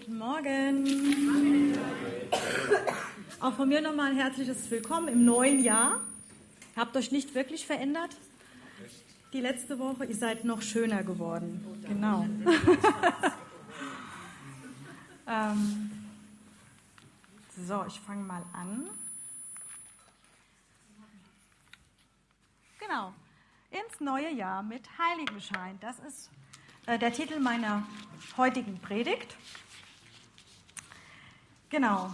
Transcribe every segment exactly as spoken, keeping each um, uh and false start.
Guten Morgen. Auch von mir nochmal ein herzliches Willkommen im neuen Jahr. Habt euch nicht wirklich verändert? Die letzte Woche, ihr seid noch schöner geworden. Genau. ähm, so, ich fange mal an. Genau. Ins neue Jahr mit Heiligenschein. Das ist äh, der Titel meiner heutigen Predigt. Genau.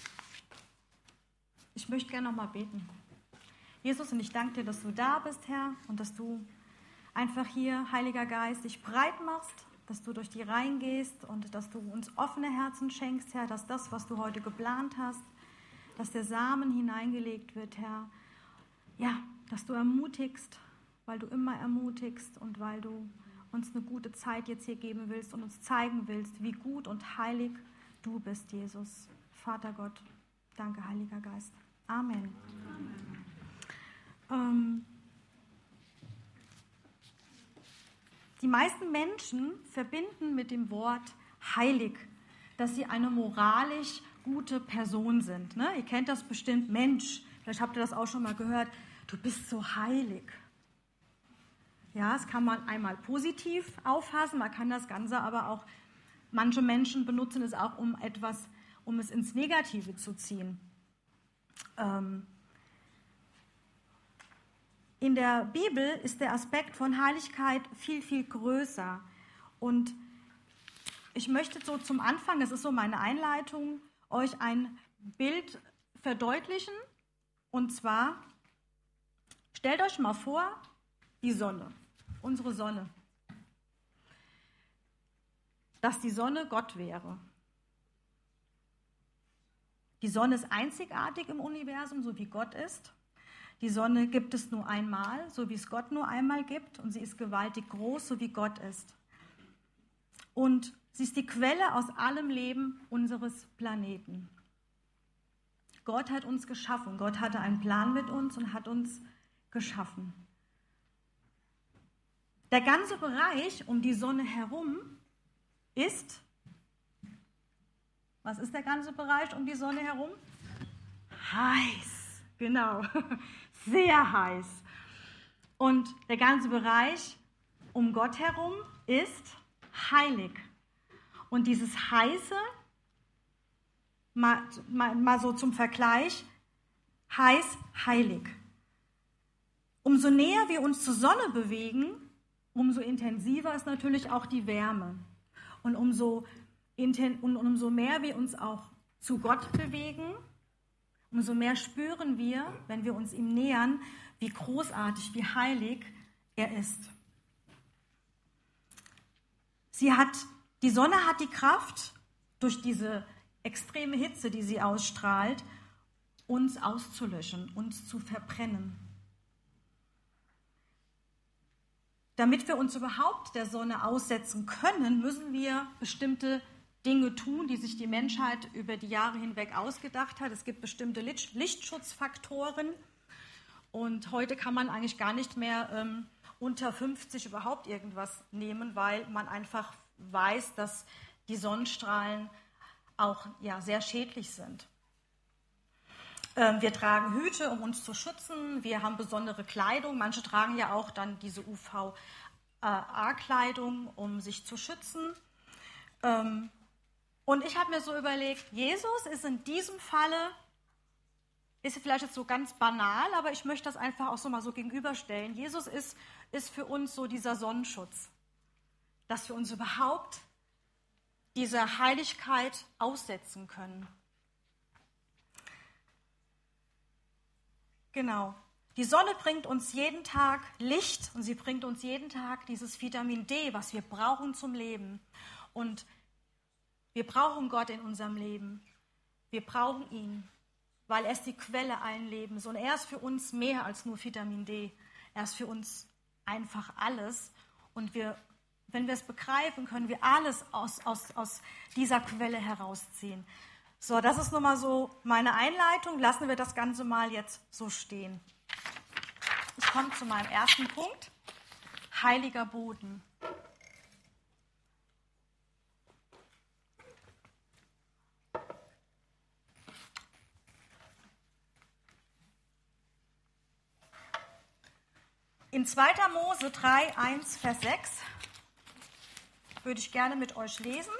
Ich möchte gerne noch mal beten. Jesus, und ich danke dir, dass du da bist, Herr, und dass du einfach hier, Heiliger Geist, dich breit machst, dass du durch die Reihen gehst und dass du uns offene Herzen schenkst, Herr, dass das, was du heute geplant hast, dass der Samen hineingelegt wird, Herr. Ja, dass du ermutigst, weil du immer ermutigst und weil du uns eine gute Zeit jetzt hier geben willst und uns zeigen willst, wie gut und heilig du bist, Jesus. Vater Gott, danke, Heiliger Geist. Amen. Ähm, die meisten Menschen verbinden mit dem Wort heilig, dass sie eine moralisch gute Person sind. Ne? Ihr kennt das bestimmt, Mensch, vielleicht habt ihr das auch schon mal gehört, du bist so heilig. Ja, das kann man einmal positiv auffassen, man kann das Ganze aber auch, manche Menschen benutzen es auch, um etwas, um es ins Negative zu ziehen. Ähm, in der Bibel ist der Aspekt von Heiligkeit viel, viel größer. Und ich möchte so zum Anfang, das ist so meine Einleitung, euch ein Bild verdeutlichen. Und zwar, stellt euch mal vor, die Sonne, unsere Sonne. Dass die Sonne Gott wäre. Die Sonne ist einzigartig im Universum, so wie Gott ist. Die Sonne gibt es nur einmal, so wie es Gott nur einmal gibt. Und sie ist gewaltig groß, so wie Gott ist. Und sie ist die Quelle aus allem Leben unseres Planeten. Gott hat uns geschaffen. Gott hatte einen Plan mit uns und hat uns geschaffen. Der ganze Bereich um die Sonne herum ist, was ist der ganze Bereich um die Sonne herum? Heiß, genau, sehr heiß. Und der ganze Bereich um Gott herum ist heilig. Und dieses Heiße, mal, mal, mal so zum Vergleich, heiß, heilig. Umso näher wir uns zur Sonne bewegen, umso intensiver ist natürlich auch die Wärme. Und umso, inten- und umso mehr wir uns auch zu Gott bewegen, umso mehr spüren wir, wenn wir uns ihm nähern, wie großartig, wie heilig er ist. Sie hat, die Sonne hat die Kraft, durch diese extreme Hitze, die sie ausstrahlt, uns auszulöschen, uns zu verbrennen. Damit wir uns überhaupt der Sonne aussetzen können, müssen wir bestimmte Dinge tun, die sich die Menschheit über die Jahre hinweg ausgedacht hat. Es gibt bestimmte Lichtschutzfaktoren und heute kann man eigentlich gar nicht mehr ähm, unter fünfzig überhaupt irgendwas nehmen, weil man einfach weiß, dass die Sonnenstrahlen auch ja, sehr schädlich sind. Wir tragen Hüte, um uns zu schützen. Wir haben besondere Kleidung. Manche tragen ja auch dann diese U V A-Kleidung, um sich zu schützen. Und ich habe mir so überlegt, Jesus ist in diesem Falle, ist vielleicht jetzt so ganz banal, aber ich möchte das einfach auch so mal so gegenüberstellen. Jesus ist, ist für uns so dieser Sonnenschutz, dass wir uns überhaupt dieser Heiligkeit aussetzen können. Genau. Die Sonne bringt uns jeden Tag Licht und sie bringt uns jeden Tag dieses Vitamin D, was wir brauchen zum Leben. Und wir brauchen Gott in unserem Leben. Wir brauchen ihn, weil er ist die Quelle allen Lebens. Und er ist für uns mehr als nur Vitamin D. Er ist für uns einfach alles. Und wir, wenn wir es begreifen, können wir alles aus, aus, aus dieser Quelle herausziehen. So, das ist nochmal so meine Einleitung. Lassen wir das Ganze mal jetzt so stehen. Ich komme zu meinem ersten Punkt. Heiliger Boden. In zweiter Mose drei, eins, Vers sechs würde ich gerne mit euch lesen.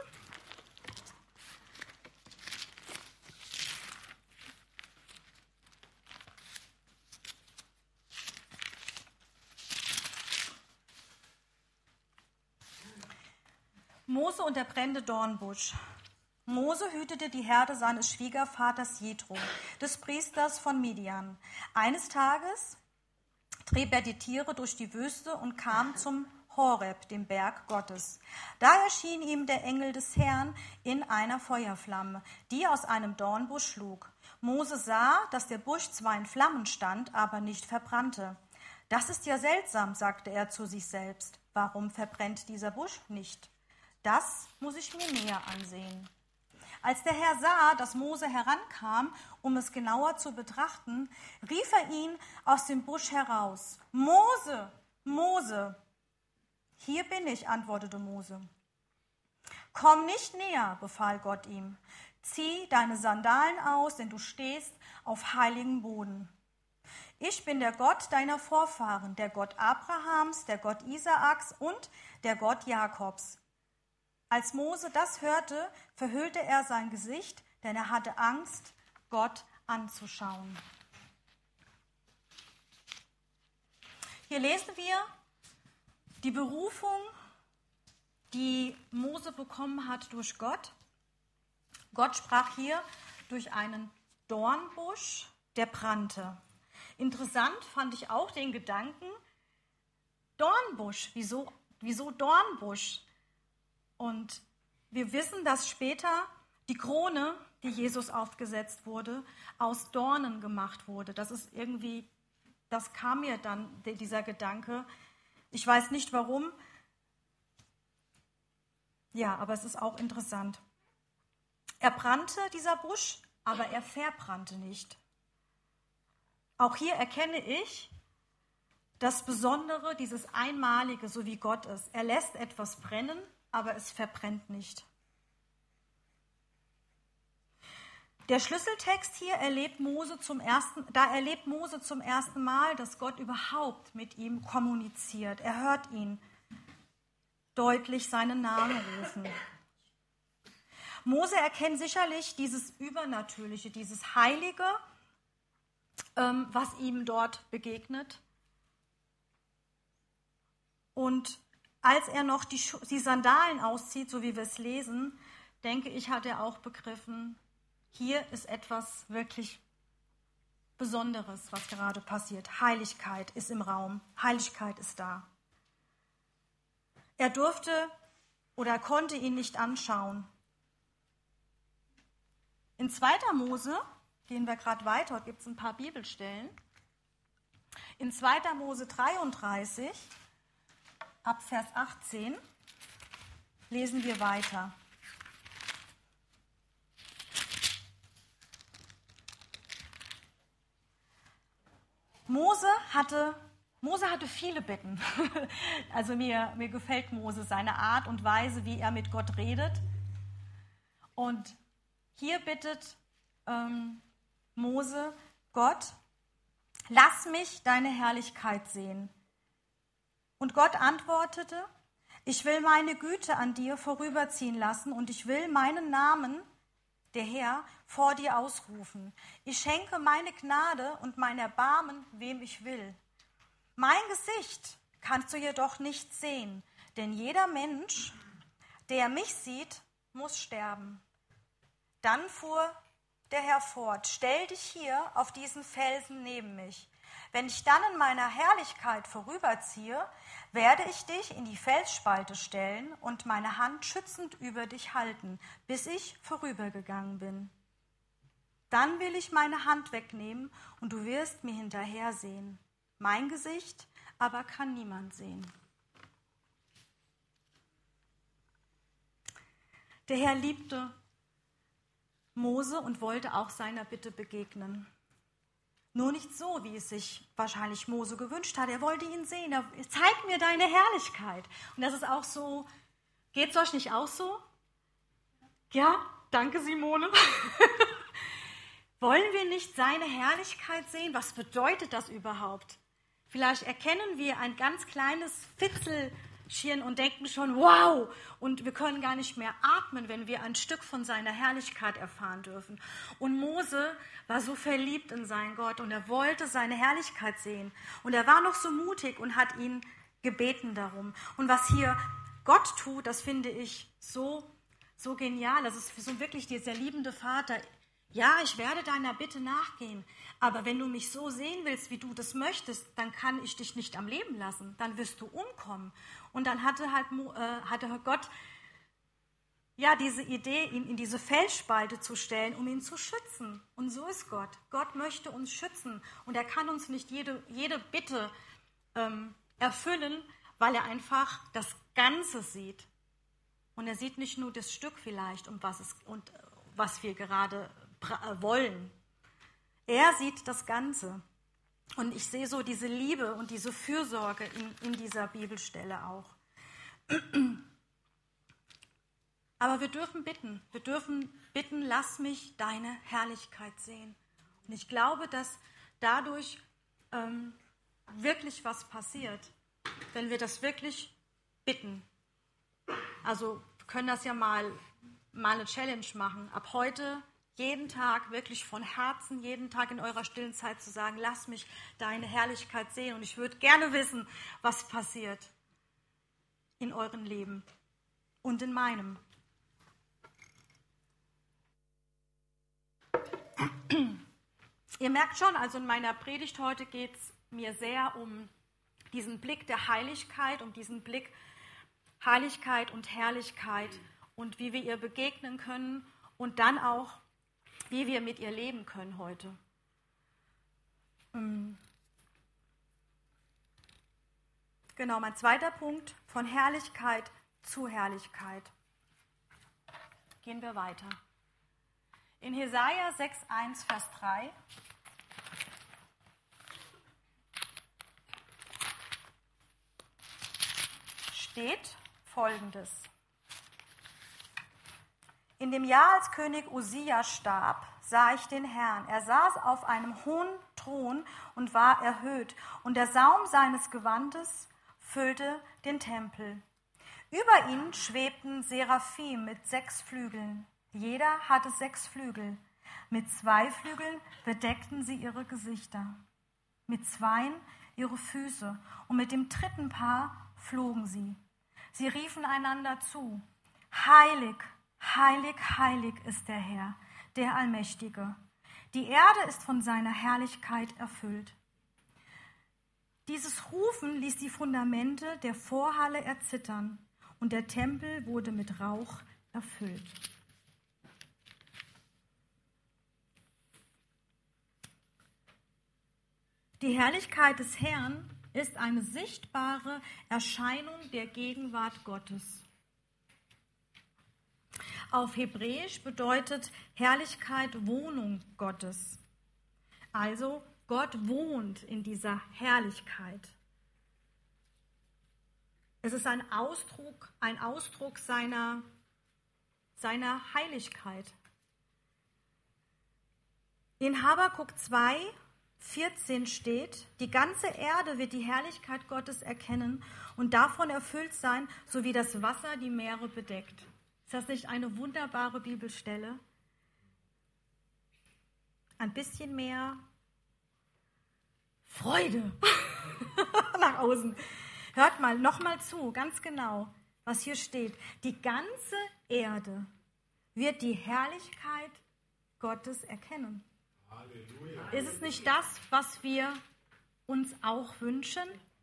Mose und der brennende Dornbusch. Mose hütete die Herde seines Schwiegervaters Jethro, des Priesters von Midian. Eines Tages trieb er die Tiere durch die Wüste und kam zum Horeb, dem Berg Gottes. Da erschien ihm der Engel des Herrn in einer Feuerflamme, die aus einem Dornbusch schlug. Mose sah, dass der Busch zwar in Flammen stand, aber nicht verbrannte. Das ist ja seltsam, sagte er zu sich selbst. Warum verbrennt dieser Busch nicht? Das muss ich mir näher ansehen. Als der Herr sah, dass Mose herankam, um es genauer zu betrachten, rief er ihn aus dem Busch heraus. Mose, Mose. Hier bin ich, antwortete Mose. Komm nicht näher, befahl Gott ihm. Zieh deine Sandalen aus, denn du stehst auf heiligem Boden. Ich bin der Gott deiner Vorfahren, der Gott Abrahams, der Gott Isaaks und der Gott Jakobs. Als Mose das hörte, verhüllte er sein Gesicht, denn er hatte Angst, Gott anzuschauen. Hier lesen wir die Berufung, die Mose bekommen hat durch Gott. Gott sprach hier durch einen Dornbusch, der brannte. Interessant fand ich auch den Gedanken, Dornbusch, wieso, wieso Dornbusch? Und wir wissen, dass später die Krone, die Jesus aufgesetzt wurde, aus Dornen gemacht wurde. Das ist irgendwie, das kam mir dann, dieser Gedanke. Ich weiß nicht warum. Ja, aber es ist auch interessant. Er brannte, dieser Busch, aber er verbrannte nicht. Auch hier erkenne ich das Besondere, dieses Einmalige, so wie Gott ist. Er lässt etwas brennen, aber es verbrennt nicht. Der Schlüsseltext hier erlebt Mose zum ersten, da erlebt Mose zum ersten Mal, dass Gott überhaupt mit ihm kommuniziert. Er hört ihn deutlich seinen Namen rufen. Mose erkennt sicherlich dieses Übernatürliche, dieses Heilige, ähm, was ihm dort begegnet. Und als er noch die, die Sandalen auszieht, so wie wir es lesen, denke ich, hat er auch begriffen, hier ist etwas wirklich Besonderes, was gerade passiert. Heiligkeit ist im Raum, Heiligkeit ist da. Er durfte oder konnte ihn nicht anschauen. In zweiter Mose, gehen wir gerade weiter, dort gibt es ein paar Bibelstellen. In zweiter Mose dreiunddreißig, ab Vers achtzehn, lesen wir weiter. Mose hatte, Mose hatte viele Bitten. Also mir, mir gefällt Mose, seine Art und Weise, wie er mit Gott redet. Und hier bittet ähm, Mose Gott, lass mich deine Herrlichkeit sehen. Und Gott antwortete, ich will meine Güte an dir vorüberziehen lassen und ich will meinen Namen, der Herr, vor dir ausrufen. Ich schenke meine Gnade und mein Erbarmen, wem ich will. Mein Gesicht kannst du jedoch nicht sehen, denn jeder Mensch, der mich sieht, muss sterben. Dann fuhr der Herr fort, stell dich hier auf diesen Felsen neben mich. Wenn ich dann in meiner Herrlichkeit vorüberziehe, werde ich dich in die Felsspalte stellen und meine Hand schützend über dich halten, bis ich vorübergegangen bin. Dann will ich meine Hand wegnehmen und du wirst mir hinterher sehen. Mein Gesicht aber kann niemand sehen. Der Herr liebte Mose und wollte auch seiner Bitte begegnen. Nur nicht so, wie es sich wahrscheinlich Mose gewünscht hat. Er wollte ihn sehen. Er, zeig mir deine Herrlichkeit. Und das ist auch so, geht es euch nicht auch so? Ja, danke Simone. Wollen wir nicht seine Herrlichkeit sehen? Was bedeutet das überhaupt? Vielleicht erkennen wir ein ganz kleines Fitzelchen und denken schon, wow, und wir können gar nicht mehr atmen, wenn wir ein Stück von seiner Herrlichkeit erfahren dürfen. Und Mose war so verliebt in seinen Gott und er wollte seine Herrlichkeit sehen. Und er war noch so mutig und hat ihn gebeten darum. Und was hier Gott tut, das finde ich so, so genial. Das ist so wirklich dieser liebende Vater. Ja, ich werde deiner Bitte nachgehen, aber wenn du mich so sehen willst, wie du das möchtest, dann kann ich dich nicht am Leben lassen, dann wirst du umkommen. Und dann hatte halt äh, hatte Gott ja diese Idee, ihn in diese Felsspalte zu stellen, um ihn zu schützen. Und so ist Gott. Gott möchte uns schützen und er kann uns nicht jede, jede Bitte ähm, erfüllen, weil er einfach das Ganze sieht. Und er sieht nicht nur das Stück vielleicht, um was es und äh, was wir gerade wollen. Er sieht das Ganze. Und ich sehe so diese Liebe und diese Fürsorge in, in dieser Bibelstelle auch. Aber wir dürfen bitten. Wir dürfen bitten, lass mich deine Herrlichkeit sehen. Und ich glaube, dass dadurch ähm, wirklich was passiert, wenn wir das wirklich bitten. Also wir können das ja mal, mal eine Challenge machen. Ab heute jeden Tag, wirklich von Herzen, jeden Tag in eurer stillen Zeit zu sagen, lass mich deine Herrlichkeit sehen. Und ich würde gerne wissen, was passiert in eurem Leben und in meinem. Ihr merkt schon, also in meiner Predigt heute geht es mir sehr um diesen Blick der Heiligkeit, um diesen Blick Heiligkeit und Herrlichkeit und wie wir ihr begegnen können und dann auch, wie wir mit ihr leben können heute. Genau, mein zweiter Punkt, von Herrlichkeit zu Herrlichkeit. Gehen wir weiter. In Jesaja sechs, eins, Vers drei steht Folgendes. In dem Jahr, als König Usia starb, sah ich den Herrn. Er saß auf einem hohen Thron und war erhöht, und der Saum seines Gewandes füllte den Tempel. Über ihn schwebten Seraphim mit sechs Flügeln. Jeder hatte sechs Flügel. Mit zwei Flügeln bedeckten sie ihre Gesichter, mit zweien ihre Füße, und mit dem dritten Paar flogen sie. Sie riefen einander zu: Heilig, heilig, heilig ist der Herr, der Allmächtige. Die Erde ist von seiner Herrlichkeit erfüllt. Dieses Rufen ließ die Fundamente der Vorhalle erzittern, und der Tempel wurde mit Rauch erfüllt. Die Herrlichkeit des Herrn ist eine sichtbare Erscheinung der Gegenwart Gottes. Auf Hebräisch bedeutet Herrlichkeit Wohnung Gottes. Also Gott wohnt in dieser Herrlichkeit. Es ist ein Ausdruck, ein Ausdruck seiner, seiner Heiligkeit. In Habakuk zwei, vierzehn steht: Die ganze Erde wird die Herrlichkeit Gottes erkennen und davon erfüllt sein, so wie das Wasser die Meere bedeckt. Ist das nicht eine wunderbare Bibelstelle? Ein bisschen mehr Freude nach außen. Hört mal, nochmal zu, ganz genau, was hier steht. Die ganze Erde wird die Herrlichkeit Gottes erkennen. Halleluja. Ist es nicht das, was wir uns auch wünschen?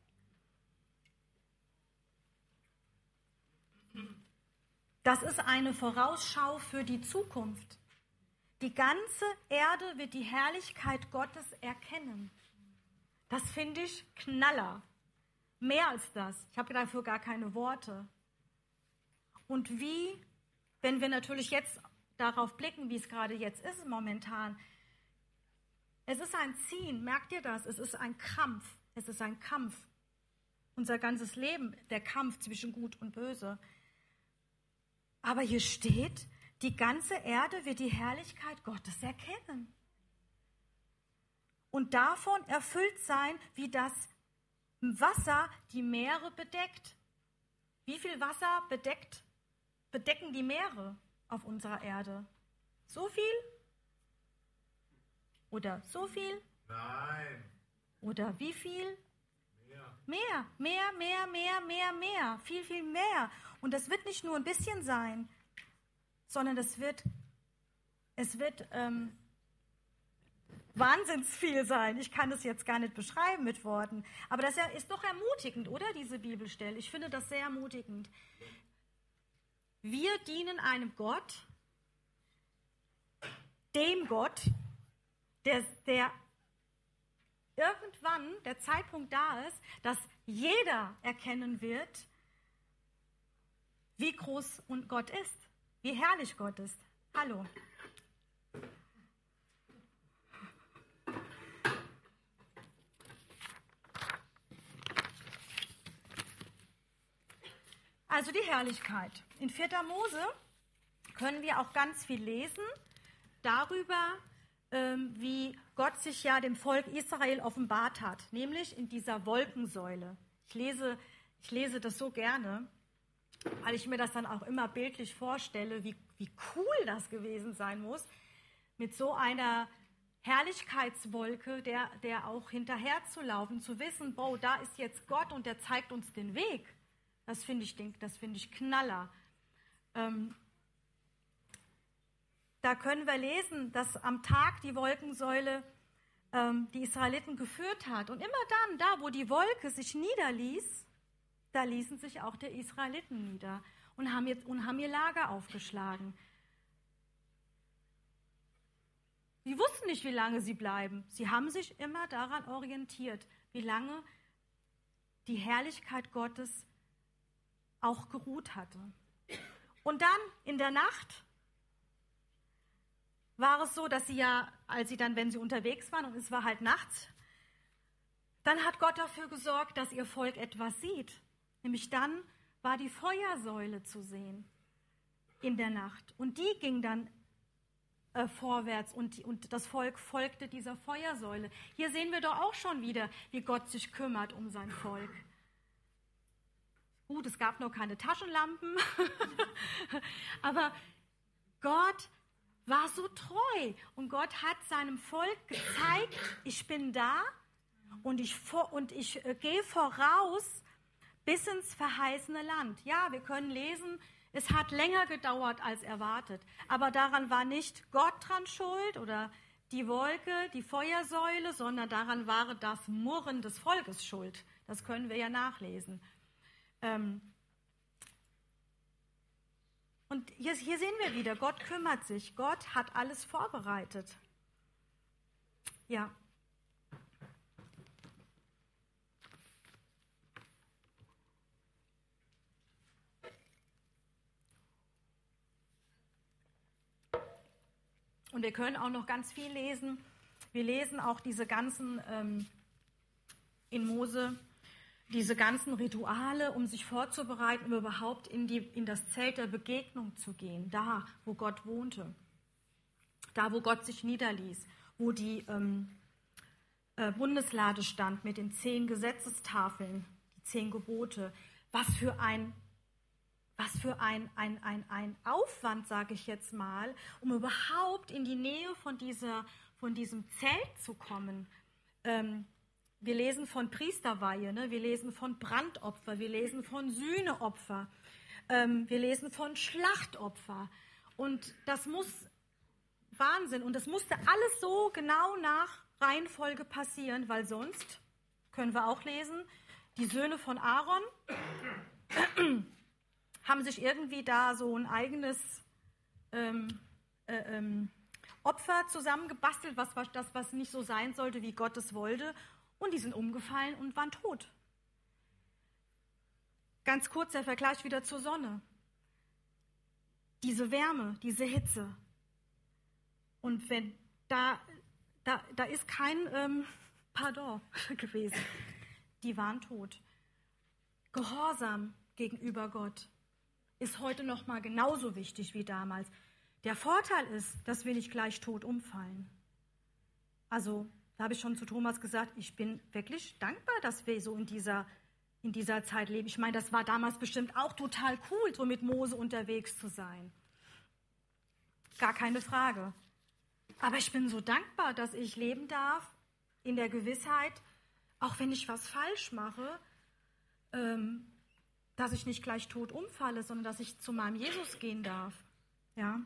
Das ist eine Vorausschau für die Zukunft. Die ganze Erde wird die Herrlichkeit Gottes erkennen. Das finde ich Knaller. Mehr als das. Ich habe dafür gar keine Worte. Und wie, wenn wir natürlich jetzt darauf blicken, wie es gerade jetzt ist momentan, es ist ein Ziehen, merkt ihr das? Es ist ein Kampf. Es ist ein Kampf. Unser ganzes Leben, der Kampf zwischen Gut und Böse. Aber hier steht, die ganze Erde wird die Herrlichkeit Gottes erkennen. Und davon erfüllt sein, wie das Wasser die Meere bedeckt. Wie viel Wasser bedeckt, bedecken die Meere auf unserer Erde? So viel? Oder so viel? Nein. Oder wie viel? Mehr. Mehr, mehr, mehr, mehr, mehr, mehr. Viel, viel mehr. Und das wird nicht nur ein bisschen sein, sondern das wird, es wird ähm, wahnsinns viel sein. Ich kann das jetzt gar nicht beschreiben mit Worten. Aber das ist doch ermutigend, oder, diese Bibelstelle? Ich finde das sehr ermutigend. Wir dienen einem Gott, dem Gott, der, der irgendwann der Zeitpunkt da ist, dass jeder erkennen wird, wie groß und Gott ist, wie herrlich Gott ist. Hallo. Also die Herrlichkeit. In vierter Mose können wir auch ganz viel lesen darüber, ähm, wie Gott sich ja dem Volk Israel offenbart hat, nämlich in dieser Wolkensäule. Ich lese, ich lese das so gerne, weil ich mir das dann auch immer bildlich vorstelle, wie, wie cool das gewesen sein muss, mit so einer Herrlichkeitswolke, der, der auch hinterher zu laufen, zu wissen, boah, da ist jetzt Gott und der zeigt uns den Weg. Das finde ich, das finde ich Knaller. Ähm, da können wir lesen, dass am Tag die Wolkensäule ähm, die Israeliten geführt hat. Und immer dann, da wo die Wolke sich niederließ, da ließen sich auch die Israeliten nieder und haben, jetzt, und haben ihr Lager aufgeschlagen. Sie wussten nicht, wie lange sie bleiben. Sie haben sich immer daran orientiert, wie lange die Herrlichkeit Gottes auch geruht hatte. Und dann in der Nacht war es so, dass sie ja, als sie dann, wenn sie unterwegs waren und es war halt nachts, dann hat Gott dafür gesorgt, dass ihr Volk etwas sieht. Nämlich dann war die Feuersäule zu sehen in der Nacht. Und die ging dann äh, vorwärts und, die, und das Volk folgte dieser Feuersäule. Hier sehen wir doch auch schon wieder, wie Gott sich kümmert um sein Volk. Gut, es gab noch keine Taschenlampen, aber Gott war so treu und Gott hat seinem Volk gezeigt, ich bin da und ich, vor, und ich äh, gehe voraus bis ins verheißene Land. Ja, wir können lesen, es hat länger gedauert als erwartet, aber daran war nicht Gott dran schuld oder die Wolke, die Feuersäule, sondern daran war das Murren des Volkes schuld. Das können wir ja nachlesen. Ähm Und hier, hier sehen wir wieder, Gott kümmert sich, Gott hat alles vorbereitet. Ja. Und wir können auch noch ganz viel lesen. Wir lesen auch diese ganzen, ähm, in Mose, diese ganzen Rituale, um sich vorzubereiten, um überhaupt in, die, in das Zelt der Begegnung zu gehen, da, wo Gott wohnte, da, wo Gott sich niederließ, wo die ähm, äh, Bundeslade stand mit den zehn Gesetzestafeln, die zehn Gebote. Was für ein, was für ein, ein, ein, ein Aufwand, sage ich jetzt mal, um überhaupt in die Nähe von, dieser, von diesem Zelt zu kommen. Ähm, Wir lesen von Priesterweihe, ne? Wir lesen von Brandopfer, wir lesen von Sühneopfer, ähm, wir lesen von Schlachtopfer. Und das muss Wahnsinn. Und das musste alles so genau nach Reihenfolge passieren, weil sonst, können wir auch lesen, die Söhne von Aaron haben sich irgendwie da so ein eigenes ähm, äh, ähm, Opfer zusammengebastelt, was, was, das, was nicht so sein sollte, wie Gott es wollte. Und die sind umgefallen und waren tot. Ganz kurz der Vergleich wieder zur Sonne. Diese Wärme, diese Hitze. Und wenn da, da, da ist kein ähm, Pardon gewesen. Die waren tot. Gehorsam gegenüber Gott ist heute noch mal genauso wichtig wie damals. Der Vorteil ist, dass wir nicht gleich tot umfallen. Also Da habe ich schon zu Thomas gesagt, ich bin wirklich dankbar, dass wir so in dieser, in dieser Zeit leben. Ich meine, das war damals bestimmt auch total cool, so mit Mose unterwegs zu sein. Gar keine Frage. Aber ich bin so dankbar, dass ich leben darf in der Gewissheit, auch wenn ich was falsch mache, ähm, dass ich nicht gleich tot umfalle, sondern dass ich zu meinem Jesus gehen darf. Ja.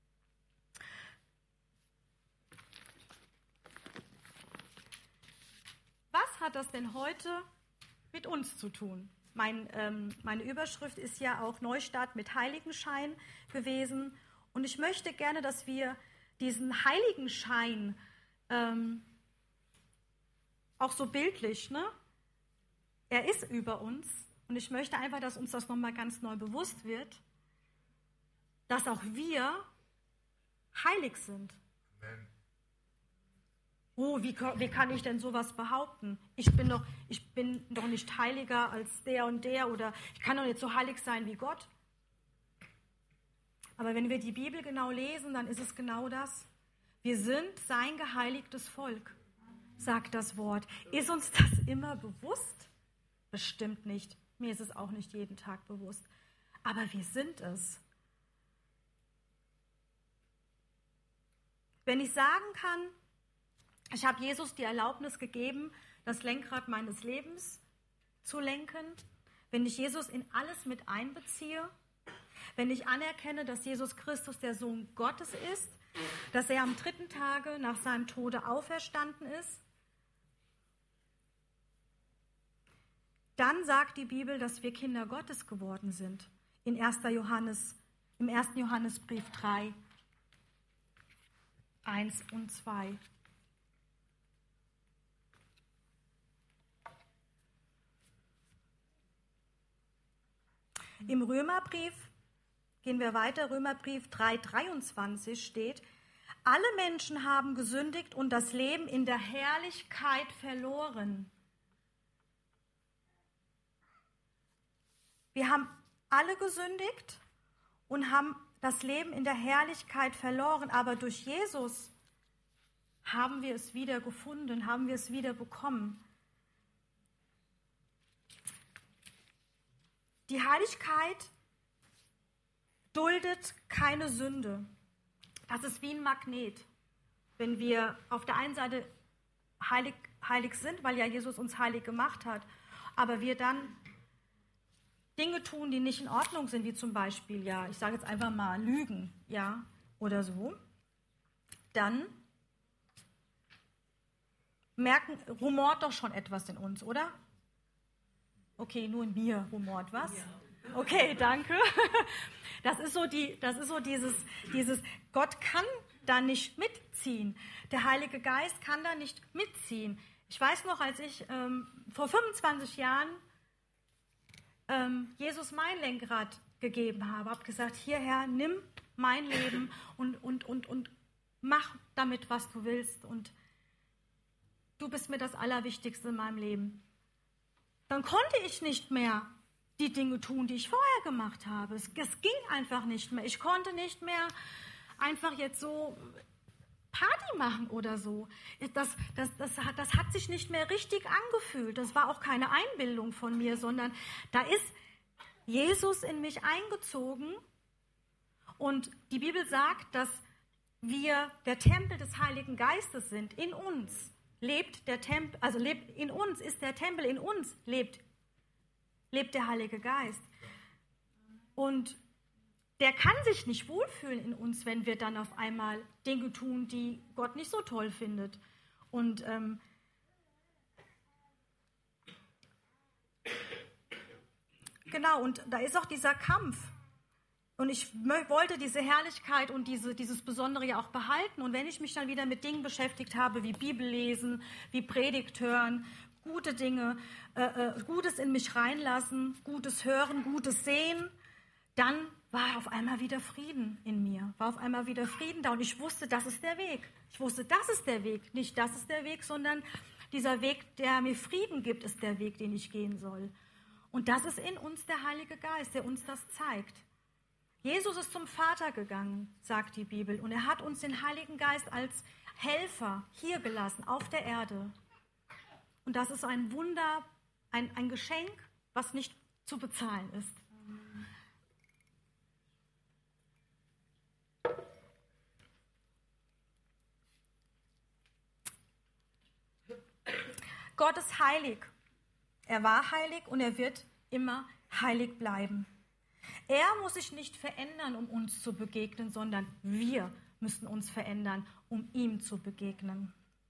Was hat das denn heute mit uns zu tun? Mein, ähm, meine Überschrift ist ja auch Neustart mit Heiligenschein gewesen. Und ich möchte gerne, dass wir diesen Heiligenschein ähm, auch so bildlich, ne? Er ist über uns. Und ich möchte einfach, dass uns das nochmal ganz neu bewusst wird, dass auch wir heilig sind. Amen. Oh, wie, wie kann ich denn sowas behaupten? Ich bin, doch, ich bin doch nicht heiliger als der und der oder ich kann doch nicht so heilig sein wie Gott. Aber wenn wir die Bibel genau lesen, dann ist es genau das. Wir sind sein geheiligtes Volk, sagt das Wort. Ist uns das immer bewusst? Bestimmt nicht. Mir ist es auch nicht jeden Tag bewusst. Aber wir sind es. Wenn ich sagen kann, ich habe Jesus die Erlaubnis gegeben, das Lenkrad meines Lebens zu lenken, wenn ich Jesus in alles mit einbeziehe, wenn ich anerkenne, dass Jesus Christus der Sohn Gottes ist, dass er am dritten Tage nach seinem Tode auferstanden ist, dann sagt die Bibel, dass wir Kinder Gottes geworden sind. In erster Johannes, im ersten Johannesbrief drei, eins und zwei. Im Römerbrief, gehen wir weiter, Römerbrief drei, dreiundzwanzig steht, alle Menschen haben gesündigt und das Leben in der Herrlichkeit verloren. Wir haben alle gesündigt und haben das Leben in der Herrlichkeit verloren, aber durch Jesus haben wir es wieder gefunden, haben wir es wieder bekommen. Die Heiligkeit duldet keine Sünde. Das ist wie ein Magnet. Wenn wir auf der einen Seite heilig, heilig sind, weil ja Jesus uns heilig gemacht hat, aber wir dann Dinge tun, die nicht in Ordnung sind, wie zum Beispiel, ja, ich sage jetzt einfach mal Lügen, ja, oder so, dann merken, rumort doch schon etwas in uns, oder? Okay, nur in mir rumort was? Okay, danke. Das ist so, die, das ist so dieses, dieses, Gott kann da nicht mitziehen. Der Heilige Geist kann da nicht mitziehen. Ich weiß noch, als ich ähm, vor fünfundzwanzig Jahren ähm, Jesus mein Lenkrad gegeben habe, habe gesagt, hier Herr, nimm mein Leben und, und, und, und mach damit, was du willst. Und du bist mir das Allerwichtigste in meinem Leben. Dann konnte ich nicht mehr die Dinge tun, die ich vorher gemacht habe. Es, es ging einfach nicht mehr. Ich konnte nicht mehr einfach jetzt so Party machen oder so. Das, das, das, hat, das hat sich nicht mehr richtig angefühlt. Das war auch keine Einbildung von mir, sondern da ist Jesus in mich eingezogen. Und die Bibel sagt, dass wir der Tempel des Heiligen Geistes sind, in uns. Lebt der Tempel, also lebt in uns, ist der Tempel in uns, lebt, lebt der Heilige Geist. Und der kann sich nicht wohlfühlen in uns, wenn wir dann auf einmal Dinge tun, die Gott nicht so toll findet. Und ähm, genau, und da ist auch dieser Kampf. Und ich wollte diese Herrlichkeit und diese, dieses Besondere ja auch behalten. Und wenn ich mich dann wieder mit Dingen beschäftigt habe, wie Bibel lesen, wie Predigt hören, gute Dinge, äh, äh, Gutes in mich reinlassen, Gutes hören, Gutes sehen, dann war auf einmal wieder Frieden in mir, war auf einmal wieder Frieden da. Und ich wusste, das ist der Weg. Ich wusste, das ist der Weg. Nicht das ist der Weg, sondern dieser Weg, der mir Frieden gibt, ist der Weg, den ich gehen soll. Und das ist in uns der Heilige Geist, der uns das zeigt. Jesus ist zum Vater gegangen, sagt die Bibel, und er hat uns den Heiligen Geist als, Helfer hier gelassen auf der Erde. Und das ist ein Wunder, ein, ein Geschenk, was nicht zu bezahlen ist. Gott ist heilig. Er war heilig und er wird immer heilig bleiben. Er muss sich nicht verändern, um uns zu begegnen, sondern wir müssen uns verändern, um ihm zu begegnen.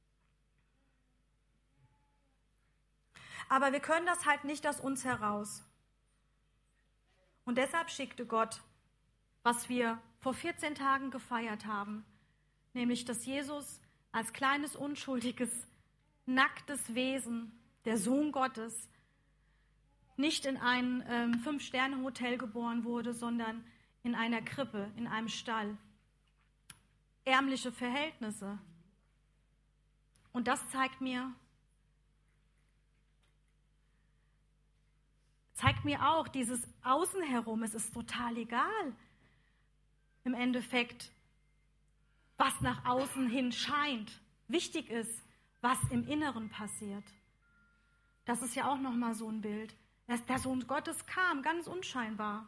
Aber wir können das halt nicht aus uns heraus. Und deshalb schickte Gott, was wir vor vierzehn Tagen gefeiert haben, nämlich dass Jesus als kleines, unschuldiges, nacktes Wesen, der Sohn Gottes, nicht in ein ähm, Fünf-Sterne-Hotel geboren wurde, sondern in einer Krippe, in einem Stall. Ärmliche Verhältnisse. Und das zeigt mir, zeigt mir auch dieses Außen herum, es ist total egal im Endeffekt, was nach außen hin scheint. Wichtig ist, was im Inneren passiert. Das ist ja auch nochmal so ein Bild. Der Sohn Gottes kam, ganz unscheinbar.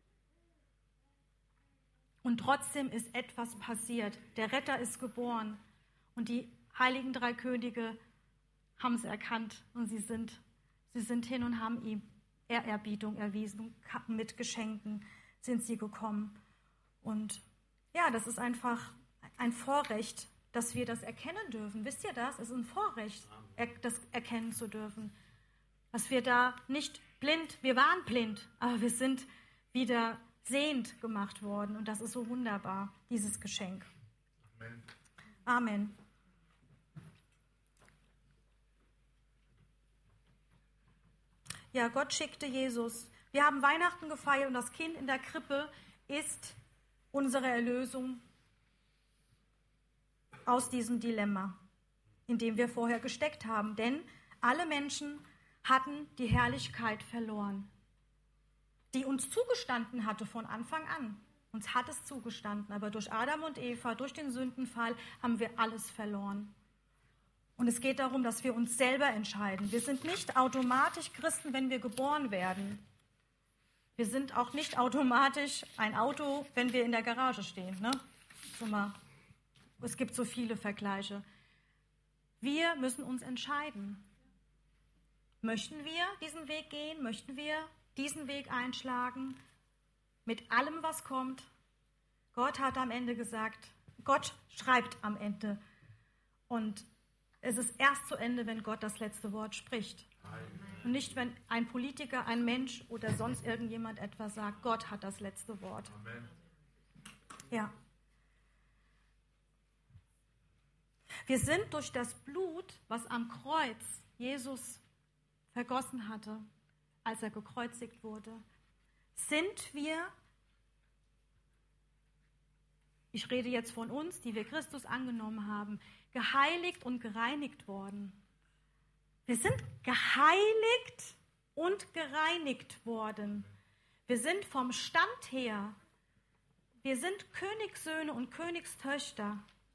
Und trotzdem ist etwas passiert. Der Retter ist geboren. Und die heiligen drei Könige haben es erkannt. Und sie sind, sie sind hin und haben ihm Ehrerbietung erwiesen. Mit Geschenken sind sie gekommen. Und ja, das ist einfach ein Vorrecht, dass wir das erkennen dürfen. Wisst ihr das? Es ist ein Vorrecht, das erkennen zu dürfen. Dass wir da nicht blind, wir waren blind, aber wir sind wieder sehend gemacht worden. Und das ist so wunderbar, dieses Geschenk. Amen. Amen. Ja, Gott schickte Jesus. Wir haben Weihnachten gefeiert und das Kind in der Krippe ist unsere Erlösung aus diesem Dilemma, in dem wir vorher gesteckt haben. Denn alle Menschen hatten die Herrlichkeit verloren, die uns zugestanden hatte von Anfang an. Uns hat es zugestanden, aber durch Adam und Eva, durch den Sündenfall, haben wir alles verloren. Und es geht darum, dass wir uns selber entscheiden. Wir sind nicht automatisch Christen, wenn wir geboren werden. Wir sind auch nicht automatisch ein Auto, wenn wir in der Garage stehen. Ne? So mal. Es gibt so viele Vergleiche. Wir müssen uns entscheiden. Möchten wir diesen Weg gehen? Möchten wir diesen Weg einschlagen? Mit allem, was kommt? Gott hat am Ende gesagt, Gott schreibt am Ende. Und es ist erst zu Ende, wenn Gott das letzte Wort spricht. Amen. Und nicht, wenn ein Politiker, ein Mensch oder sonst irgendjemand etwas sagt. Gott hat das letzte Wort. Amen. Ja. Wir sind durch das Blut, was am Kreuz Jesus vergossen hatte, als er gekreuzigt wurde, sind wir, ich rede jetzt von uns, die wir Christus angenommen haben, geheiligt und gereinigt worden. Wir sind geheiligt und gereinigt worden. Wir sind vom Stand her, wir sind Königssöhne und Königstöchter,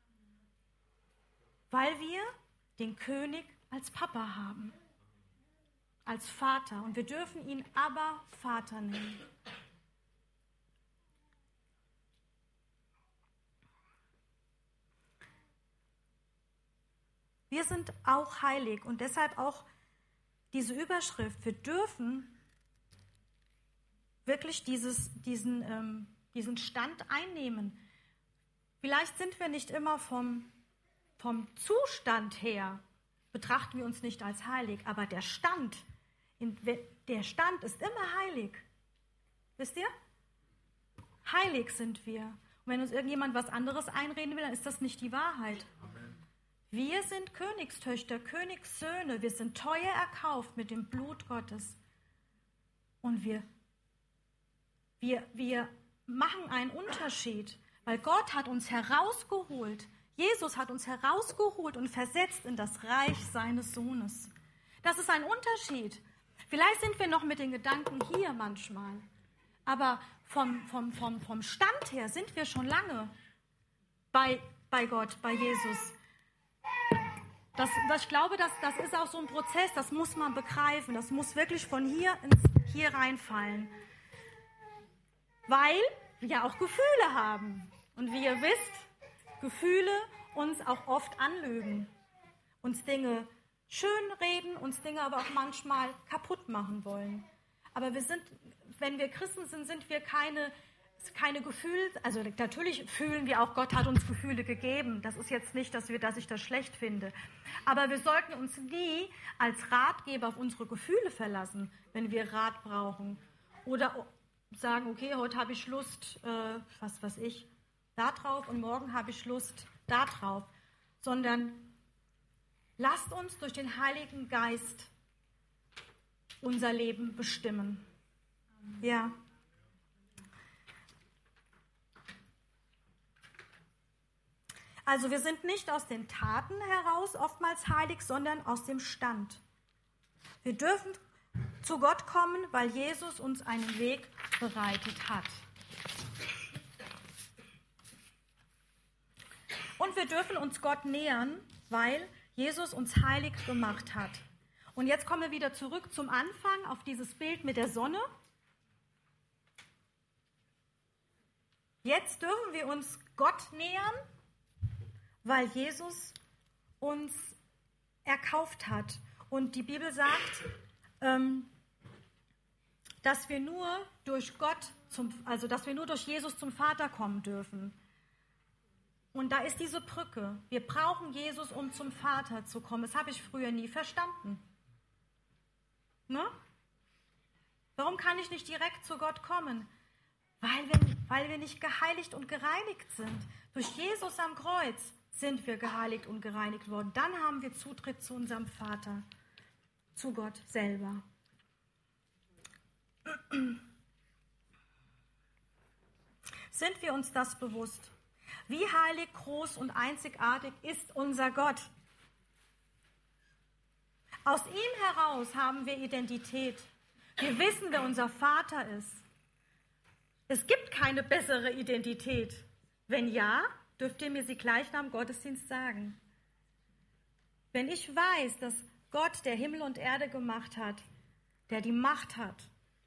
weil wir den König als Papa haben. Als Vater. Und wir dürfen ihn aber Vater nennen. Wir sind auch heilig und deshalb auch diese Überschrift. Wir dürfen wirklich dieses, diesen, ähm, diesen Stand einnehmen. Vielleicht sind wir nicht immer vom, vom Zustand her, betrachten wir uns nicht als heilig, aber der Stand, der Stand ist immer heilig. Wisst ihr? Heilig sind wir. Und wenn uns irgendjemand was anderes einreden will, dann ist das nicht die Wahrheit. Amen. Wir sind Königstöchter, Königssöhne. Wir sind teuer erkauft mit dem Blut Gottes. Und wir, wir, wir machen einen Unterschied, weil Gott hat uns herausgeholt. Jesus hat uns herausgeholt und versetzt in das Reich seines Sohnes. Das ist ein Unterschied. Vielleicht sind wir noch mit den Gedanken hier manchmal, aber vom, vom, vom, vom Stand her sind wir schon lange bei, bei Gott, bei Jesus. Das, das, ich glaube, das, das ist auch so ein Prozess, das muss man begreifen. Das muss wirklich von hier ins hier reinfallen. Weil wir ja auch Gefühle haben. Und wie ihr wisst, Gefühle uns auch oft anlügen. Uns Dinge schönreden, uns Dinge aber auch manchmal kaputt machen wollen. Aber wir sind, wenn wir Christen sind, sind wir keine, keine Gefühle, also natürlich fühlen wir auch, Gott hat uns Gefühle gegeben. Das ist jetzt nicht, dass, wir, dass ich das schlecht finde. Aber wir sollten uns nie als Ratgeber auf unsere Gefühle verlassen, wenn wir Rat brauchen. Oder sagen, okay, heute habe ich Lust, äh, was weiß ich, da drauf und morgen habe ich Lust da drauf. Sondern lasst uns durch den Heiligen Geist unser Leben bestimmen. Ja. Also wir sind nicht aus den Taten heraus oftmals heilig, sondern aus dem Stand. Wir dürfen zu Gott kommen, weil Jesus uns einen Weg bereitet hat. Und wir dürfen uns Gott nähern, weil Jesus uns heilig gemacht hat. Und jetzt kommen wir wieder zurück zum Anfang auf dieses Bild mit der Sonne. Jetzt dürfen wir uns Gott nähern, weil Jesus uns erkauft hat. Und die Bibel sagt, ähm, dass wir nur durch Gott, zum, also dass wir nur durch Jesus zum Vater kommen dürfen. Und da ist diese Brücke. Wir brauchen Jesus, um zum Vater zu kommen. Das habe ich früher nie verstanden. Ne? Warum kann ich nicht direkt zu Gott kommen? Weil wir, weil wir nicht geheiligt und gereinigt sind. Durch Jesus am Kreuz sind wir geheiligt und gereinigt worden. Dann haben wir Zutritt zu unserem Vater, zu Gott selber. Sind wir uns das bewusst? Wie heilig, groß und einzigartig ist unser Gott? Aus ihm heraus haben wir Identität. Wir wissen, wer unser Vater ist. Es gibt keine bessere Identität. Wenn ja, dürft ihr mir sie gleich nach dem Gottesdienst sagen. Wenn ich weiß, dass Gott, der Himmel und Erde gemacht hat, der die Macht hat,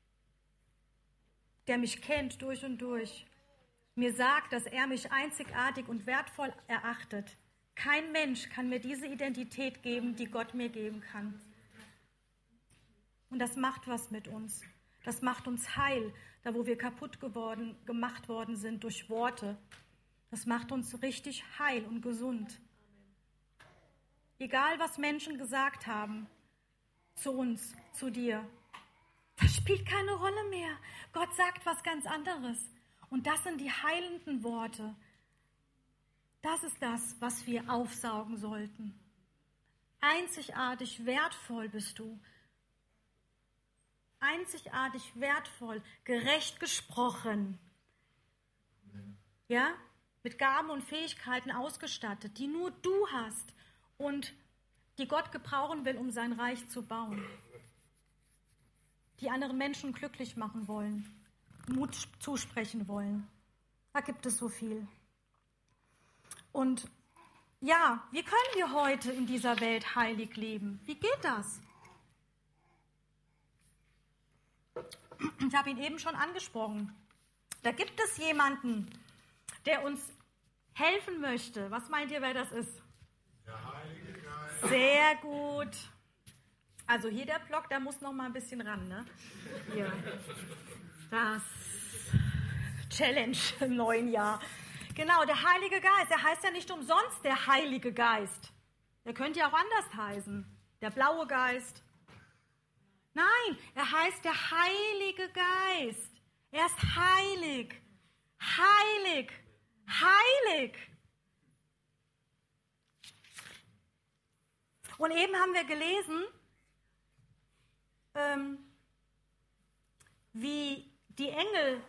der mich kennt durch und durch, mir sagt, dass er mich einzigartig und wertvoll erachtet. Kein Mensch kann mir diese Identität geben, die Gott mir geben kann. Und das macht was mit uns. Das macht uns heil, da wo wir kaputt geworden, gemacht worden sind durch Worte. Das macht uns richtig heil und gesund. Egal, was Menschen gesagt haben zu uns, zu dir, das spielt keine Rolle mehr. Gott sagt was ganz anderes. Und das sind die heilenden Worte. Das ist das, was wir aufsaugen sollten. Einzigartig wertvoll bist du. Einzigartig wertvoll, gerecht gesprochen. Ja, mit Gaben und Fähigkeiten ausgestattet, die nur du hast und die Gott gebrauchen will, um sein Reich zu bauen. Die anderen Menschen glücklich machen wollen, Mut zusprechen wollen. Da gibt es so viel. Und ja, wie können wir heute in dieser Welt heilig leben? Wie geht das? Ich habe ihn eben schon angesprochen. Da gibt es jemanden, der uns helfen möchte. Was meint ihr, wer das ist? Der Heilige Geist. Sehr gut. Also hier der Block, da muss noch mal ein bisschen ran, ne? Hier. Das Challenge im neuen Jahr. Genau, der Heilige Geist. Der heißt ja nicht umsonst der Heilige Geist. Der könnte ja auch anders heißen. Der blaue Geist. Nein, er heißt der Heilige Geist. Er ist heilig. Heilig. Heilig. Und eben haben wir gelesen, ähm, wie die Engel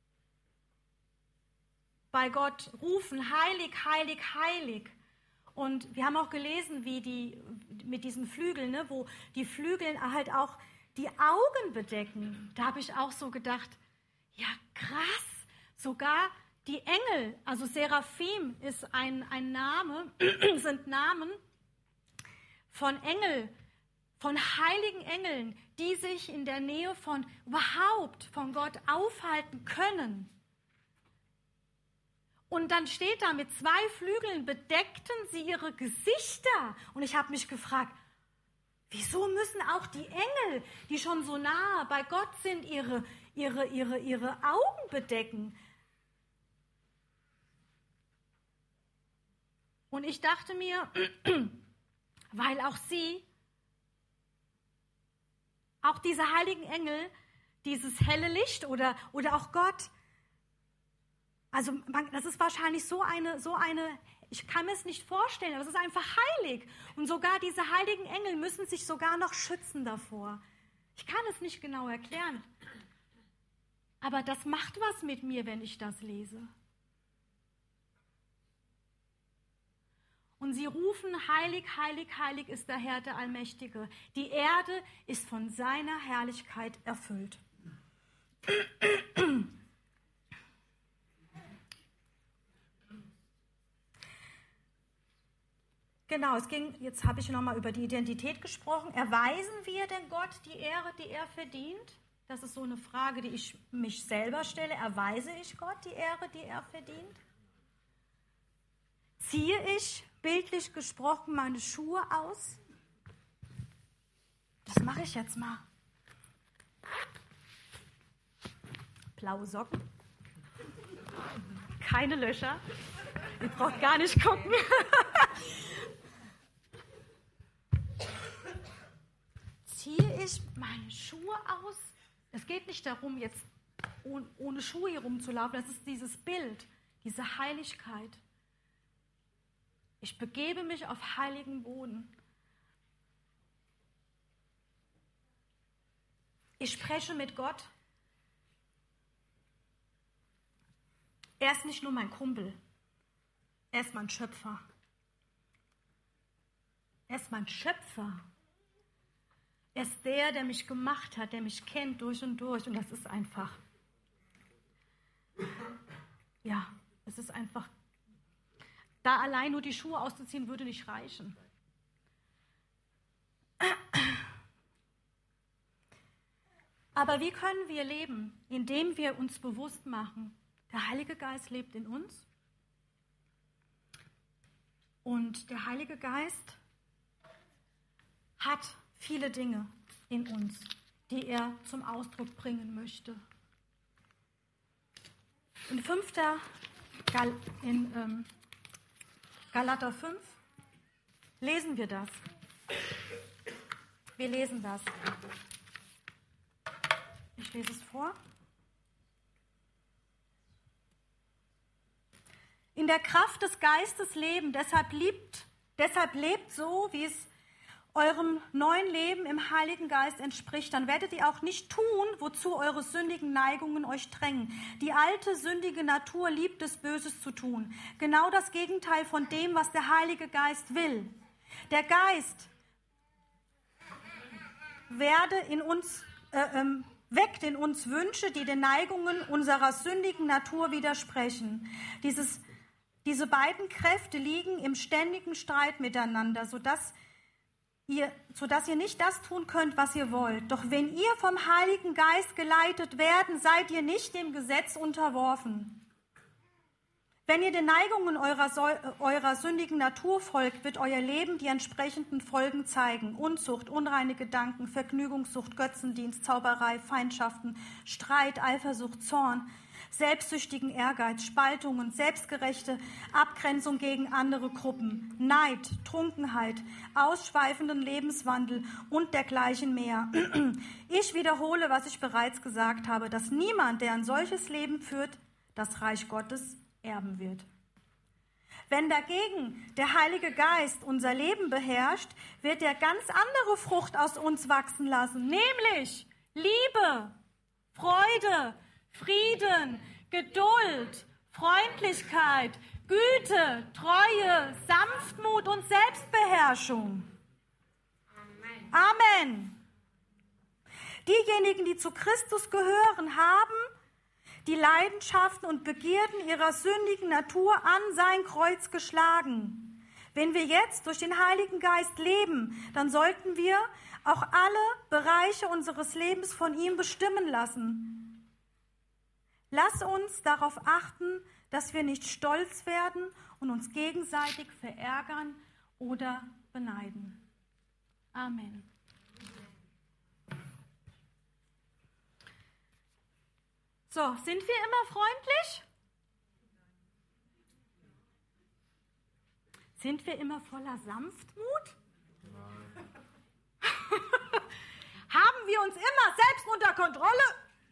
bei Gott rufen, heilig, heilig, heilig. Und wir haben auch gelesen, wie die mit diesen Flügeln, ne, wo die Flügel halt auch die Augen bedecken. Da habe ich auch so gedacht, ja krass, sogar die Engel, also Seraphim ist ein, ein Name, sind Namen, von Engeln, von heiligen Engeln, die sich in der Nähe von überhaupt von Gott aufhalten können. Und dann steht da, mit zwei Flügeln bedeckten sie ihre Gesichter. Und ich habe mich gefragt, wieso müssen auch die Engel, die schon so nah bei Gott sind, ihre, ihre, ihre, ihre Augen bedecken? Und ich dachte mir, weil auch sie, auch diese heiligen Engel, dieses helle Licht oder, oder auch Gott, also man, das ist wahrscheinlich so eine, so eine, ich kann mir es nicht vorstellen, aber es ist einfach heilig. Und sogar diese heiligen Engel müssen sich sogar noch schützen davor. Ich kann es nicht genau erklären. Aber das macht was mit mir, wenn ich das lese. Und sie rufen, heilig, heilig, heilig ist der Herr, der Allmächtige. Die Erde ist von seiner Herrlichkeit erfüllt. Genau, es ging, jetzt habe ich nochmal über die Identität gesprochen. Erweisen wir denn Gott die Ehre, die er verdient? Das ist so eine Frage, die ich mich selber stelle. Erweise ich Gott die Ehre, die er verdient? Ziehe ich, bildlich gesprochen, meine Schuhe aus? Das mache ich jetzt mal. Blaue Socken. Keine Löcher. Ihr braucht gar nicht gucken. Ziehe ich meine Schuhe aus? Es geht nicht darum, jetzt ohne Schuhe hier rumzulaufen. Das ist dieses Bild, diese Heiligkeit. Ich begebe mich auf heiligen Boden. Ich spreche mit Gott. Er ist nicht nur mein Kumpel. Er ist mein Schöpfer. Er ist mein Schöpfer. Er ist der, der mich gemacht hat, der mich kennt durch und durch. Und das ist einfach, ja, es ist einfach, da allein nur die Schuhe auszuziehen, würde nicht reichen. Aber wie können wir leben? Indem wir uns bewusst machen, der Heilige Geist lebt in uns. Und der Heilige Geist hat viele Dinge in uns, die er zum Ausdruck bringen möchte. In, fünfter Gal, in ähm, Galater fünf lesen wir das. Wir lesen das. Ich lese es vor. In der Kraft des Geistes leben, deshalb liebt, deshalb lebt so, wie es eurem neuen Leben im Heiligen Geist entspricht, dann werdet ihr auch nicht tun, wozu eure sündigen Neigungen euch drängen. Die alte, sündige Natur liebt es, Böses zu tun. Genau das Gegenteil von dem, was der Heilige Geist will. Der Geist werde in uns, äh, ähm, weckt in uns Wünsche, die den Neigungen unserer sündigen Natur widersprechen. Dieses, diese beiden Kräfte liegen im ständigen Streit miteinander, sodass Ihr, sodass ihr nicht das tun könnt, was ihr wollt. Doch wenn ihr vom Heiligen Geist geleitet werden, seid ihr nicht dem Gesetz unterworfen. Wenn ihr den Neigungen eurer, eurer sündigen Natur folgt, wird euer Leben die entsprechenden Folgen zeigen. Unzucht, unreine Gedanken, Vergnügungssucht, Götzendienst, Zauberei, Feindschaften, Streit, Eifersucht, Zorn, selbstsüchtigen Ehrgeiz, Spaltungen, selbstgerechte Abgrenzung gegen andere Gruppen, Neid, Trunkenheit, ausschweifenden Lebenswandel und dergleichen mehr. Ich wiederhole, was ich bereits gesagt habe, dass niemand, der ein solches Leben führt, das Reich Gottes erben wird. Wenn dagegen der Heilige Geist unser Leben beherrscht, wird er ganz andere Frucht aus uns wachsen lassen, nämlich Liebe, Freude, Frieden, Geduld, Freundlichkeit, Güte, Treue, Sanftmut und Selbstbeherrschung. Amen. Amen. Diejenigen, die zu Christus gehören, haben die Leidenschaften und Begierden ihrer sündigen Natur an sein Kreuz geschlagen. Wenn wir jetzt durch den Heiligen Geist leben, dann sollten wir auch alle Bereiche unseres Lebens von ihm bestimmen lassen. Lass uns darauf achten, dass wir nicht stolz werden und uns gegenseitig verärgern oder beneiden. Amen. So, sind wir immer freundlich? Sind wir immer voller Sanftmut? Nein. Haben wir uns immer selbst unter Kontrolle?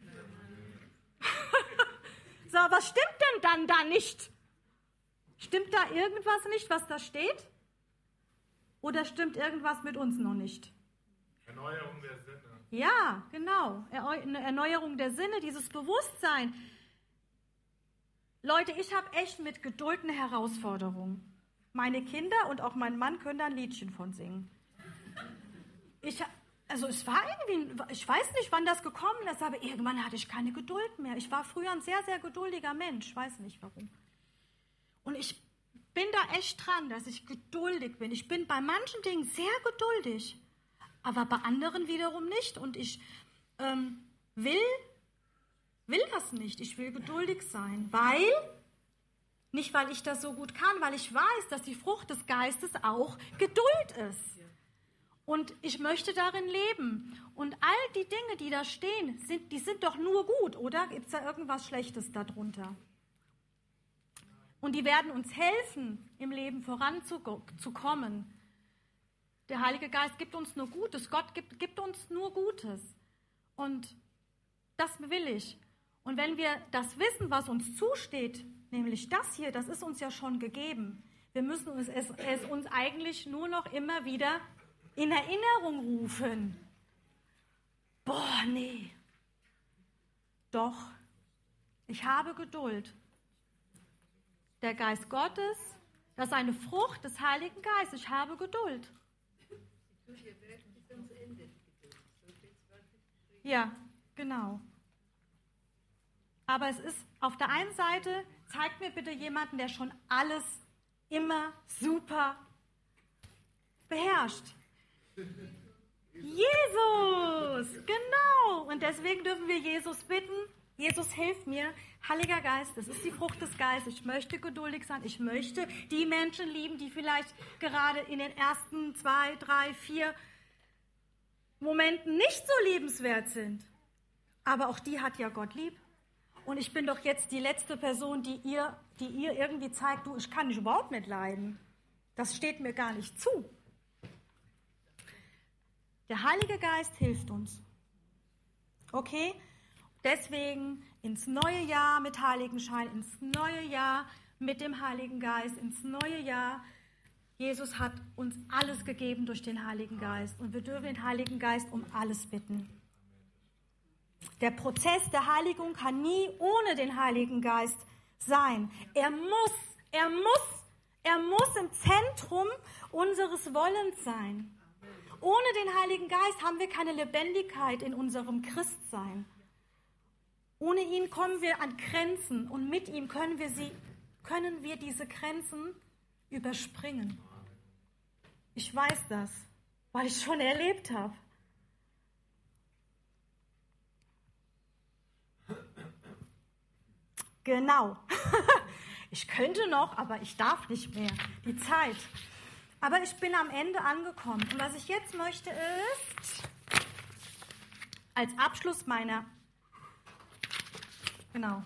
So, was stimmt denn dann da nicht? Stimmt da irgendwas nicht, was da steht? Oder stimmt irgendwas mit uns noch nicht? Erneuerung der Sinne. Ja, genau. Eine Erneuerung der Sinne, dieses Bewusstsein. Leute, ich habe echt mit Geduld eine Herausforderung. Meine Kinder und auch mein Mann können da ein Liedchen von singen. Ich, also es war irgendwie, ich weiß nicht, wann das gekommen ist, aber irgendwann hatte ich keine Geduld mehr. Ich war früher ein sehr, sehr geduldiger Mensch, weiß nicht warum. Und ich bin da echt dran, dass ich geduldig bin. Ich bin bei manchen Dingen sehr geduldig, aber bei anderen wiederum nicht. Und ich ähm, will, will das nicht. Ich will geduldig sein, weil... Nicht, weil ich das so gut kann, weil ich weiß, dass die Frucht des Geistes auch Geduld ist. Und ich möchte darin leben. Und all die Dinge, die da stehen, sind, die sind doch nur gut, oder? Gibt es da irgendwas Schlechtes darunter? Und die werden uns helfen, im Leben voranzukommen. Der Heilige Geist gibt uns nur Gutes. Gott gibt, gibt uns nur Gutes. Und das will ich. Und wenn wir das wissen, was uns zusteht, nämlich das hier, das ist uns ja schon gegeben. Wir müssen es, es, es uns eigentlich nur noch immer wieder in Erinnerung rufen. Boah, nee. Doch, ich habe Geduld. Der Geist Gottes, das ist eine Frucht des Heiligen Geistes. Ich habe Geduld. Ja, genau. Aber es ist auf der einen Seite, zeigt mir bitte jemanden, der schon alles immer super beherrscht. Jesus, genau. Und deswegen dürfen wir Jesus bitten, Jesus, hilf mir, Heiliger Geist, das ist die Frucht des Geistes. Ich möchte geduldig sein. Ich möchte die Menschen lieben, die vielleicht gerade in den ersten zwei, drei, vier Momenten nicht so liebenswert sind. Aber auch die hat ja Gott lieb. Und ich bin doch jetzt die letzte Person, die ihr, die ihr irgendwie zeigt, du, ich kann dich überhaupt nicht leiden. Das steht mir gar nicht zu. Der Heilige Geist hilft uns. Okay? Deswegen ins neue Jahr mit Heiligenschein, ins neue Jahr mit dem Heiligen Geist, ins neue Jahr. Jesus hat uns alles gegeben durch den Heiligen Geist. Und wir dürfen den Heiligen Geist um alles bitten. Der Prozess der Heiligung kann nie ohne den Heiligen Geist sein. Er muss, er muss, er muss im Zentrum unseres Wollens sein. Ohne den Heiligen Geist haben wir keine Lebendigkeit in unserem Christsein. Ohne ihn kommen wir an Grenzen und mit ihm können wir, sie, können wir diese Grenzen überspringen. Ich weiß das, weil ich schon erlebt habe. Genau. Ich könnte noch, aber ich darf nicht mehr. Die Zeit. Aber ich bin am Ende angekommen. Und was ich jetzt möchte ist, als Abschluss meiner... Genau.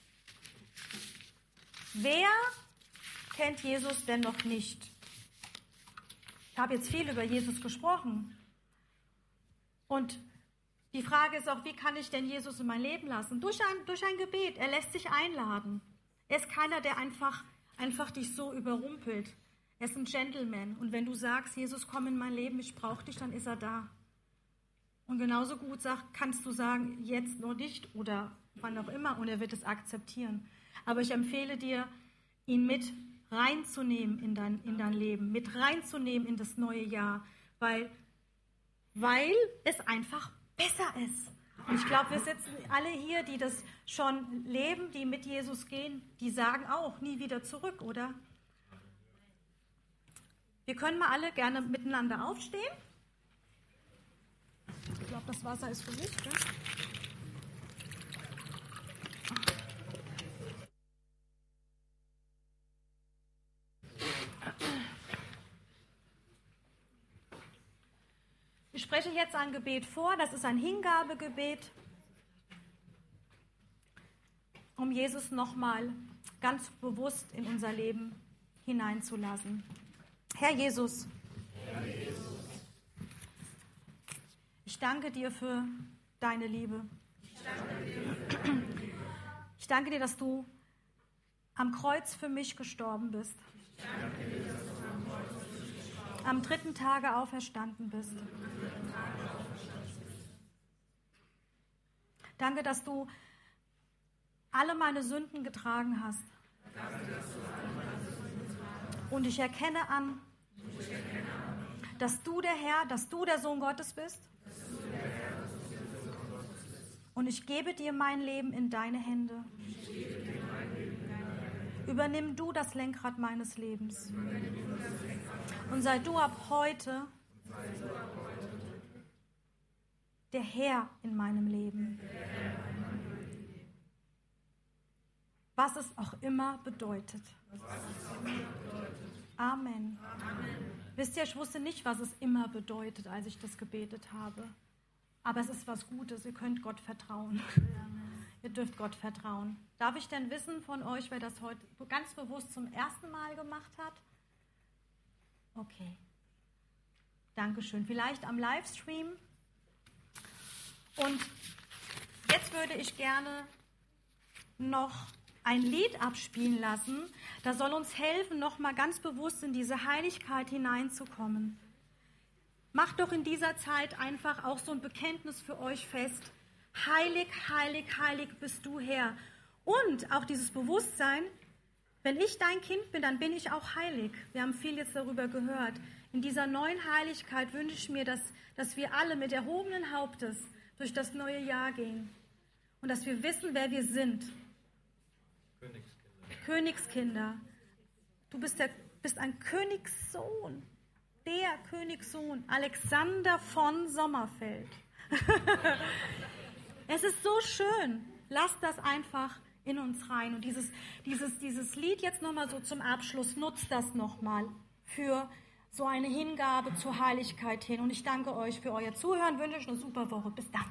Wer kennt Jesus denn noch nicht? Ich habe jetzt viel über Jesus gesprochen. Und die Frage ist auch, wie kann ich denn Jesus in mein Leben lassen? Durch ein, durch ein Gebet. Er lässt sich einladen. Er ist keiner, der einfach, einfach dich so überrumpelt. Er ist ein Gentleman. Und wenn du sagst, Jesus, komm in mein Leben, ich brauche dich, dann ist er da. Und genauso gut sag, kannst du sagen, jetzt noch nicht oder wann auch immer. Und er wird es akzeptieren. Aber ich empfehle dir, ihn mit reinzunehmen in dein, in dein Leben, mit reinzunehmen in das neue Jahr. Weil, weil es einfach besser ist. Und ich glaube, wir sitzen alle hier, die das schon leben, die mit Jesus gehen, die sagen auch, nie wieder zurück, oder? Wir können mal alle gerne miteinander aufstehen. Ich glaube, das Wasser ist für mich. Gell? Ich spreche jetzt ein Gebet vor, das ist ein Hingabegebet, um Jesus nochmal ganz bewusst in unser Leben hineinzulassen. Herr Jesus, Herr Jesus, ich danke dir für deine Liebe. ich danke dir, Ich danke dir, dass du am Kreuz für mich gestorben bist. ich danke dir, dass du am Kreuz für mich gestorben bist. Am dritten Tage auferstanden bist. Danke, dass du alle meine Sünden getragen hast. Und ich erkenne an, dass du der Herr, dass du der Sohn Gottes bist. Und ich gebe dir mein Leben in deine Hände. Übernimm du das Lenkrad meines Lebens. Und sei du ab heute der Herr in meinem Leben. Was es auch immer bedeutet. Amen. Wisst ihr, ich wusste nicht, was es immer bedeutet, als ich das gebetet habe. Aber es ist was Gutes. Ihr könnt Gott vertrauen. Ihr dürft Gott vertrauen. Darf ich denn wissen von euch, wer das heute ganz bewusst zum ersten Mal gemacht hat? Okay. Dankeschön. Vielleicht am Livestream. Und jetzt würde ich gerne noch ein Lied abspielen lassen. Das soll uns helfen, nochmal ganz bewusst in diese Heiligkeit hineinzukommen. Macht doch in dieser Zeit einfach auch so ein Bekenntnis für euch fest. Heilig, heilig, heilig bist du, Herr. Und auch dieses Bewusstsein, wenn ich dein Kind bin, dann bin ich auch heilig. Wir haben viel jetzt darüber gehört. In dieser neuen Heiligkeit wünsche ich mir, dass, dass wir alle mit erhobenen Hauptes durch das neue Jahr gehen. Und dass wir wissen, wer wir sind. Königskinder. Königskinder. Du bist, der, bist ein Königssohn. Der Königssohn. Alexander von Sommerfeld. Es ist so schön. Lasst das einfach in uns rein. Und dieses, dieses, dieses Lied jetzt nochmal so zum Abschluss, nutzt das nochmal für so eine Hingabe zur Heiligkeit hin. Und ich danke euch für euer Zuhören, wünsche euch eine super Woche. Bis dann.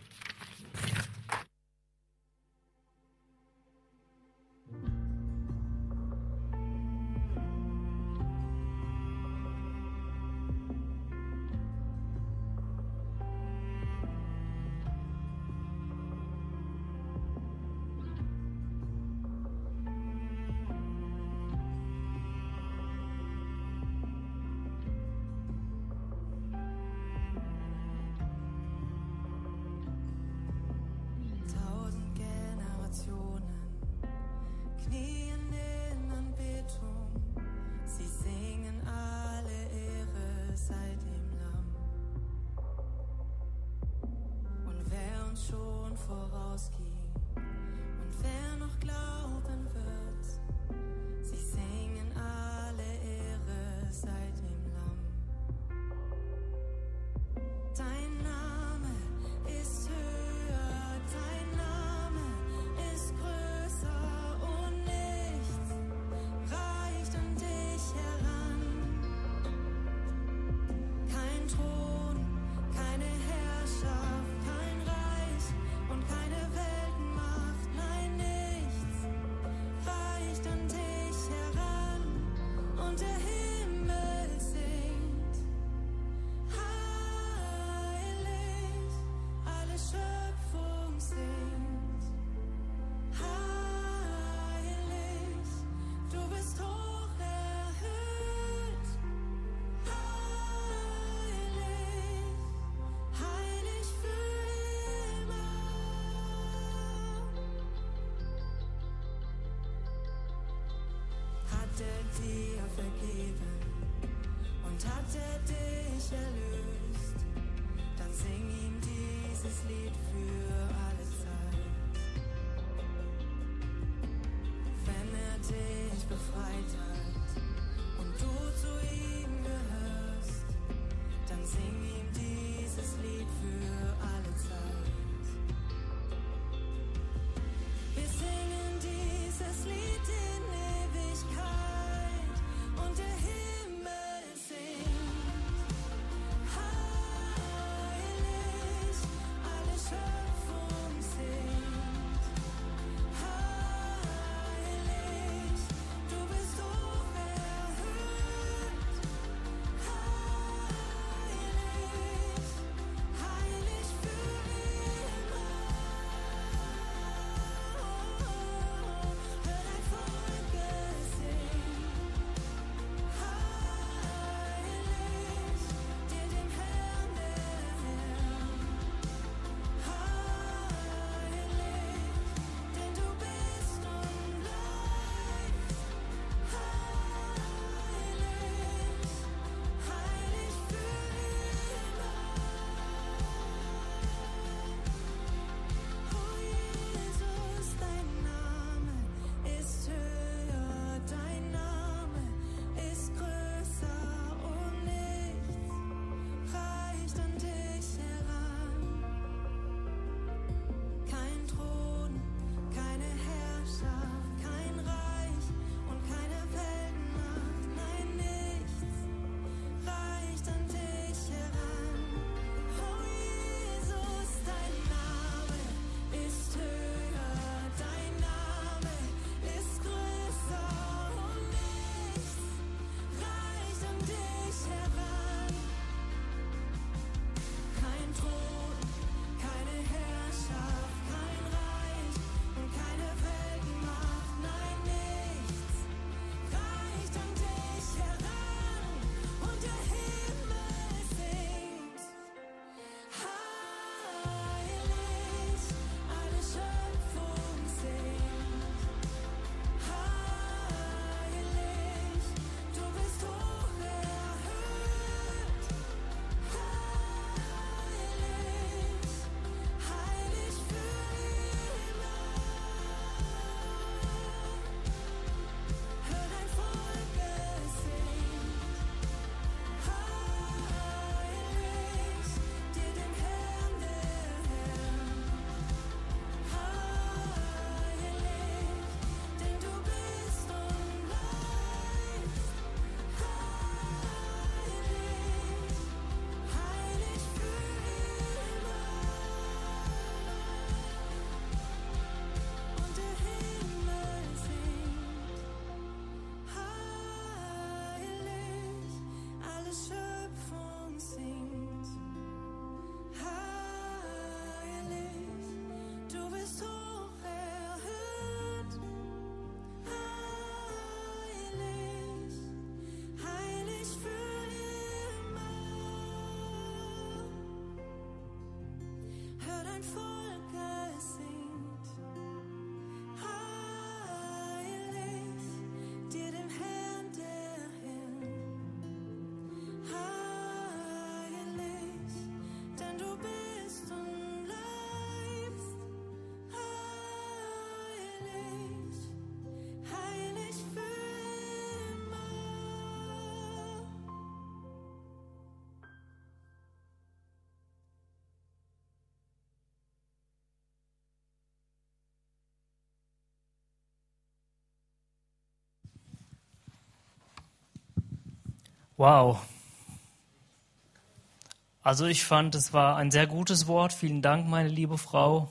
Dir vergeben und hat er dich erlöst, dann sing ihm dieses Lied für alle Zeit. Wenn er dich befreit hat und du zu ihm gehörst, heilig für immer. Wow. Also ich fand, es war ein sehr gutes Wort. Vielen Dank, meine liebe Frau.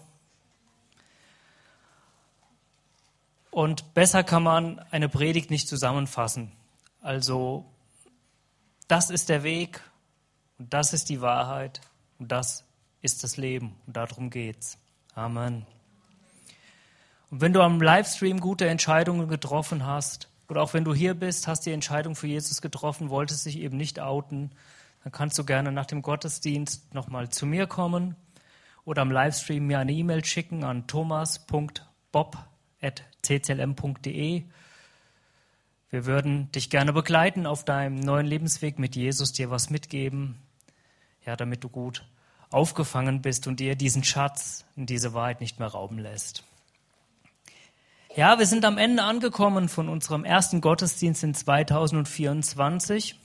Und besser kann man eine Predigt nicht zusammenfassen. Also das ist der Weg und das ist die Wahrheit und das ist das Leben und darum geht's. Amen. Und wenn du am Livestream gute Entscheidungen getroffen hast oder auch wenn du hier bist, hast die Entscheidung für Jesus getroffen, wolltest dich eben nicht outen, dann kannst du gerne nach dem Gottesdienst nochmal zu mir kommen oder am Livestream mir eine E-Mail schicken an thomas punkt bob at c c l m punkt d e. Wir würden dich gerne begleiten auf deinem neuen Lebensweg mit Jesus, dir was mitgeben, ja, damit du gut aufgefangen bist und dir diesen Schatz und diese Wahrheit nicht mehr rauben lässt. Ja, wir sind am Ende angekommen von unserem ersten Gottesdienst in zweitausendvierundzwanzig.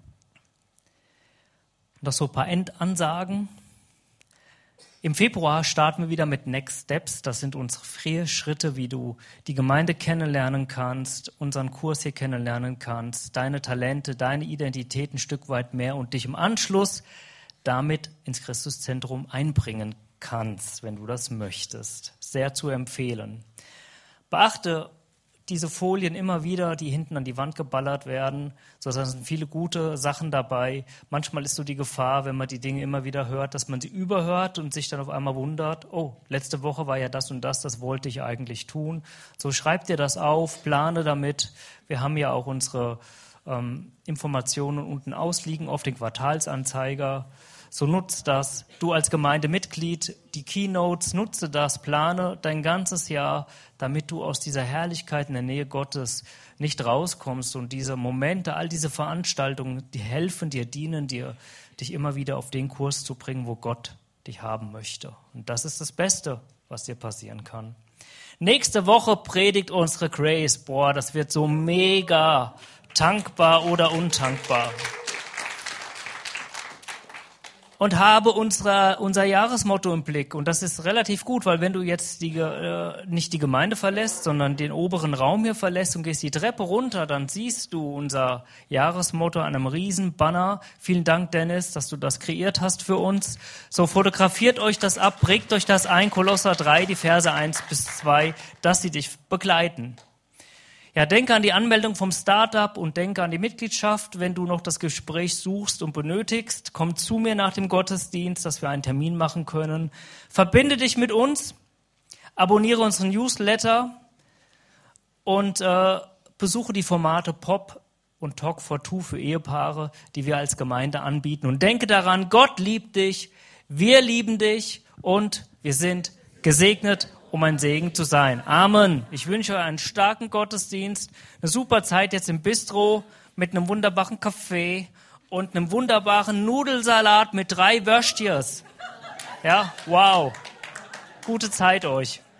Noch so ein paar Endansagen. Im Februar starten wir wieder mit Next Steps. Das sind unsere vier Schritte, wie du die Gemeinde kennenlernen kannst, unseren Kurs hier kennenlernen kannst, deine Talente, deine Identität ein Stück weit mehr und dich im Anschluss damit ins Christuszentrum einbringen kannst, wenn du das möchtest. Sehr zu empfehlen. Beachte diese Folien immer wieder, die hinten an die Wand geballert werden. So, da sind viele gute Sachen dabei. Manchmal ist so die Gefahr, wenn man die Dinge immer wieder hört, dass man sie überhört und sich dann auf einmal wundert, oh, letzte Woche war ja das und das, das wollte ich eigentlich tun. So, schreib dir das auf, plane damit. Wir haben ja auch unsere ähm, Informationen unten ausliegen auf den Quartalsanzeiger. So nutzt das. Du als Gemeindemitglied, die Keynotes, nutze das, plane dein ganzes Jahr, damit du aus dieser Herrlichkeit in der Nähe Gottes nicht rauskommst. Und diese Momente, all diese Veranstaltungen, die helfen dir, dienen dir, dich immer wieder auf den Kurs zu bringen, wo Gott dich haben möchte. Und das ist das Beste, was dir passieren kann. Nächste Woche predigt unsere Grace. Boah, das wird so mega tankbar oder untankbar. Und habe unsere, unser Jahresmotto im Blick. Und das ist relativ gut, weil wenn du jetzt die, äh, nicht die Gemeinde verlässt, sondern den oberen Raum hier verlässt und gehst die Treppe runter, dann siehst du unser Jahresmotto an einem riesen Banner. Vielen Dank, Dennis, dass du das kreiert hast für uns. So, fotografiert euch das ab, prägt euch das ein, Kolosser drei, die Verse eins bis zwei, dass sie dich begleiten. Ja, denke an die Anmeldung vom Startup und denke an die Mitgliedschaft. Wenn du noch das Gespräch suchst und benötigst, komm zu mir nach dem Gottesdienst, dass wir einen Termin machen können. Verbinde dich mit uns, abonniere unseren Newsletter und äh, besuche die Formate Pop und Talk for Two für Ehepaare, die wir als Gemeinde anbieten. Und denke daran, Gott liebt dich, wir lieben dich und wir sind gesegnet, um ein Segen zu sein. Amen. Ich wünsche euch einen starken Gottesdienst, eine super Zeit jetzt im Bistro mit einem wunderbaren Kaffee und einem wunderbaren Nudelsalat mit drei Würstchens. Ja, wow. Gute Zeit euch.